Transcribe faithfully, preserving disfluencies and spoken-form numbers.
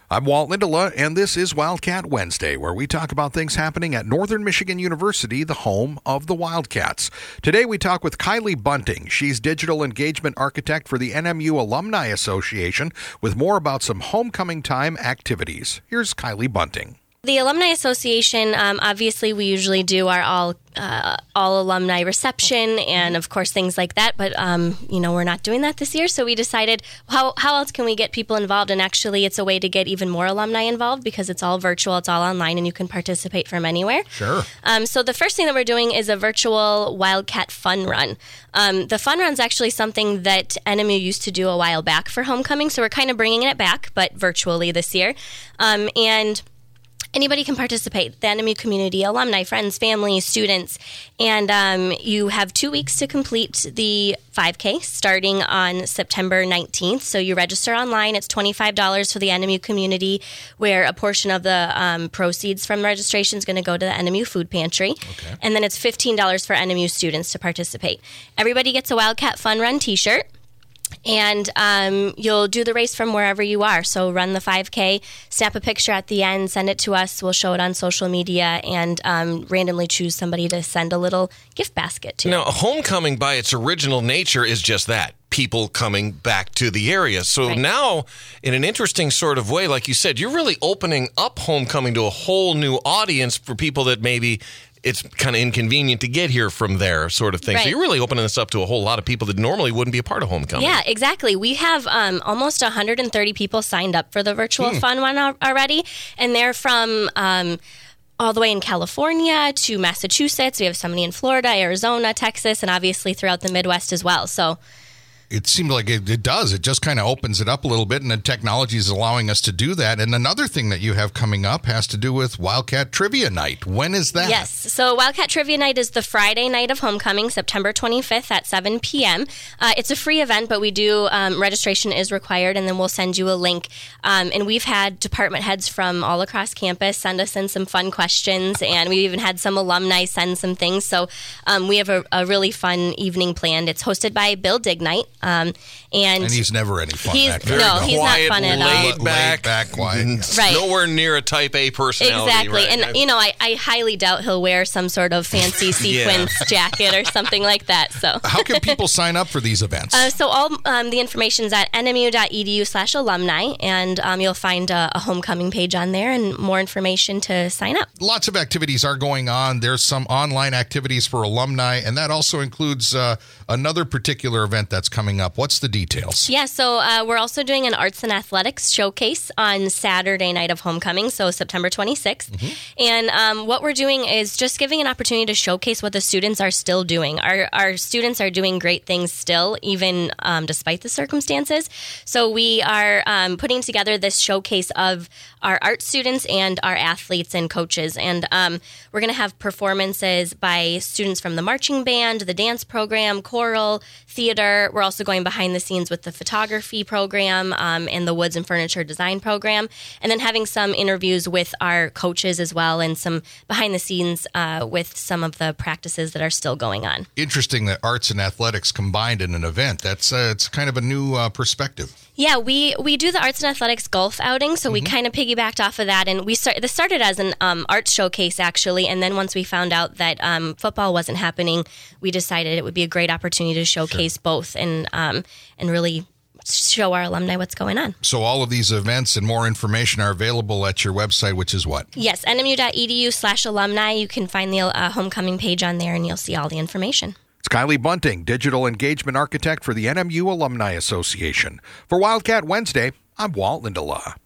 I'm Walt Lindelof, and this is Wildcat Wednesday, where we talk about things happening at Northern Michigan University, the home of the Wildcats. Today we talk with Kylie Bunting. She's Digital Engagement Architect for the N M U Alumni Association, with more about some homecoming time activities. Here's Kylie Bunting. The Alumni Association, um, obviously we usually do our all uh, all alumni reception and, of course, things like that. But, um, you know, we're not doing that this year. So we decided, how, how else can we get people involved? And actually, it's a way to get even more alumni involved because it's all virtual, it's all online, and you can participate from anywhere. Sure. Um, so the first thing that we're doing is a virtual Wildcat Fun Run. Um, the Fun Run's actually something that N M U used to do a while back for homecoming. So we're kind of bringing it back, but virtually this year. Um, and... Anybody can participate, the N M U community, alumni, friends, family, students, and um, you have two weeks to complete the five K starting on September nineteenth. So you register online. It's twenty-five dollars for the N M U community, where a portion of the um, proceeds from registration is going to go to the N M U food pantry. Okay. And then it's fifteen dollars for N M U students to participate. Everybody gets a Wildcat Fun Run t-shirt. And um, you'll do the race from wherever you are. So run the five K, snap a picture at the end, send it to us. We'll show it on social media and um, randomly choose somebody to send a little gift basket to. Now, homecoming by its original nature is just that. People coming back to the area. So Right. now, in an interesting sort of way, like you said, you're really opening up homecoming to a whole new audience for people that maybe it's kind of inconvenient to get here from there sort of thing. Right. So you're really opening this up to a whole lot of people that normally wouldn't be a part of homecoming. Yeah, exactly. We have um, almost one hundred thirty people signed up for the virtual Hmm. fun one al- already. And they're from... Um, all the way in California to Massachusetts. We have somebody in Florida, Arizona, Texas, and obviously throughout the Midwest as well. So It seems like it, it does. It just kind of opens it up a little bit, and the technology is allowing us to do that. And another thing that you have coming up has to do with Wildcat Trivia Night. When is that? yes, so Wildcat Trivia Night is the Friday night of homecoming, September twenty-fifth at seven p.m. Uh, it's a free event, but we do, um, registration is required, and then we'll send you a link. Um, and we've had department heads from all across campus send us in some fun questions, and we even had some alumni send some things. So um, we have a, a really fun evening planned. It's hosted by Bill Dignight. Um, and, And he's never any fun. He's- that guy. no, he's not Quiet, fun at all. laid Laid back, back, quiet. mm, Right. nowhere near a type A personality. Exactly. right? And, you know, I, I highly doubt he'll wear some sort of fancy sequins jacket or something like that. So How can people sign up for these events? uh, so all um, the information's at nmu.edu slash alumni, and um, you'll find a, a homecoming page on there and more information to sign up. Lots of activities are going on. There's some online activities for alumni, and that also includes uh, another particular event that's coming up. What's the details? Yeah, so uh, we're also doing an arts and athletics showcase on Saturday night of homecoming, so September twenty-sixth. Mm-hmm. And um, what we're doing is just giving an opportunity to showcase what the students are still doing. Our, our students are doing great things still, even um, despite the circumstances. So we are um, putting together this showcase of our art students and our athletes and coaches. And um, we're going to have performances by students from the marching band, the dance program, choral, theater. We're also going behind the scenes with the photography program um, and the woods and furniture design program. And then having some interviews with our coaches as well, and some behind the scenes uh, with some of the practices that are still going on. Interesting that arts and athletics combined in an event. That's uh, it's kind of a new uh, perspective. Yeah, we, we do the arts and athletics golf outing, so we kind of piggybacked off of that, and we start, this started as an um, arts showcase actually, and then once we found out that um, football wasn't happening, we decided it would be a great opportunity to showcase both and um, and really show our alumni what's going on. So all of these events and more information are available at your website, which is what? Yes, nmu.edu slash alumni. You can find the uh, homecoming page on there, and you'll see all the information. It's Kylie Bunting, Digital Engagement Architect for the N M U Alumni Association. For Wildcat Wednesday, I'm Walt Lindelof.